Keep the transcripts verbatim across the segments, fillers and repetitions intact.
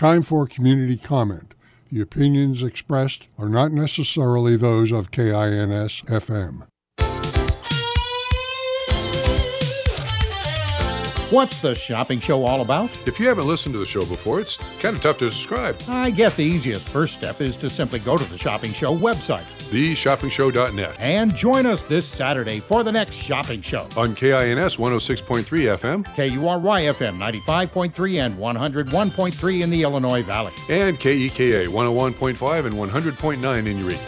Time for community comment. The opinions expressed are not necessarily those of K I N S F M. What's the shopping show all about? If you haven't listened to the show before, it's kind of tough to describe. I guess the easiest first step is to simply go to the Shopping Show website, the shopping show dot net, and join us this Saturday for the next shopping show. On K I N S one oh six point three F M, K U R Y F M ninety-five point three and one oh one point three in the Illinois Valley, and K E K A one oh one point five and one hundred point nine in Eureka.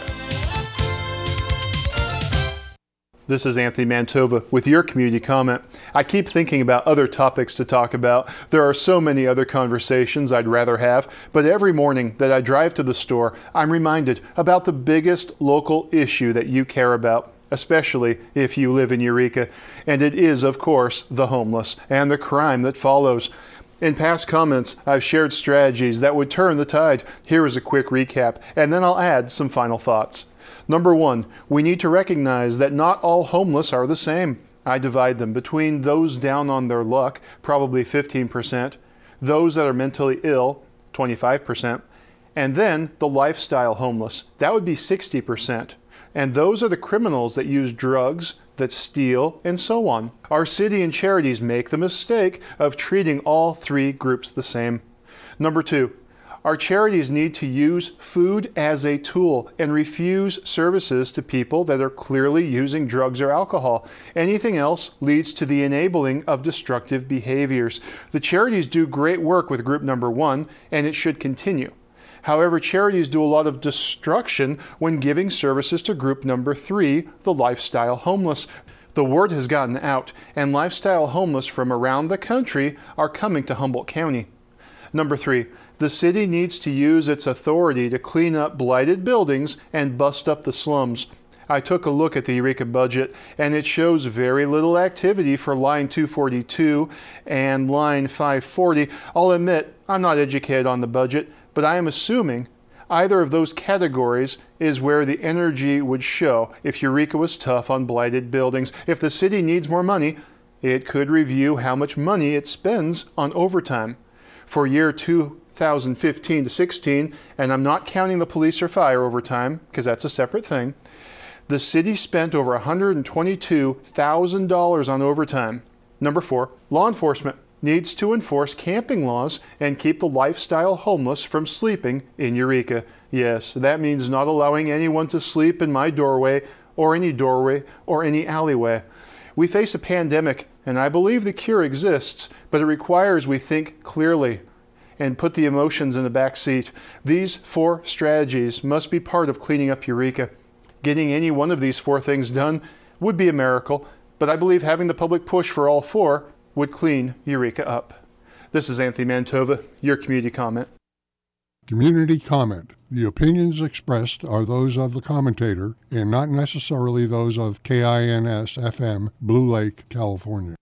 This is Anthony Mantova with your community comment. I keep thinking about other topics to talk about. There are so many other conversations I'd rather have, but every morning that I drive to the store, I'm reminded about the biggest local issue that you care about, especially if you live in Eureka. And it is, of course, the homeless and the crime that follows. In past comments, I've shared strategies that would turn the tide. Here is a quick recap, and then I'll add some final thoughts. Number one, we need to recognize that not all homeless are the same. I divide them between those down on their luck, probably fifteen percent, those that are mentally ill, twenty-five percent, and then the lifestyle homeless, that would be sixty percent. And those are the criminals that use drugs, that steal, and so on. Our city and charities make the mistake of treating all three groups the same. Number two, our charities need to use food as a tool and refuse services to people that are clearly using drugs or alcohol. Anything else leads to the enabling of destructive behaviors. The charities do great work with group number one, and it should continue. However, charities do a lot of destruction when giving services to group number three, the lifestyle homeless. The word has gotten out, and lifestyle homeless from around the country are coming to Humboldt County. Number three, the city needs to use its authority to clean up blighted buildings and bust up the slums. I took a look at the Eureka budget, and it shows very little activity for line two forty-two and line five forty. I'll admit, I'm not educated on the budget, but I am assuming either of those categories is where the energy would show if Eureka was tough on blighted buildings. If the city needs more money, it could review how much money it spends on overtime. For year two thousand fifteen to sixteen, and I'm not counting the police or fire overtime, because that's a separate thing, the city spent over one hundred twenty-two thousand dollars on overtime. Number four, law enforcement needs to enforce camping laws and keep the lifestyle homeless from sleeping in Eureka. Yes, that means not allowing anyone to sleep in my doorway, or any doorway, or any alleyway. We face a pandemic, and I believe the cure exists, but it requires we think clearly and put the emotions in the back seat. These four strategies must be part of cleaning up Eureka. Getting any one of these four things done would be a miracle, but I believe having the public push for all four would clean Eureka up. This is Anthony Mantova, your community comment. Community comment. The opinions expressed are those of the commentator and not necessarily those of K I N S F M, Blue Lake, California.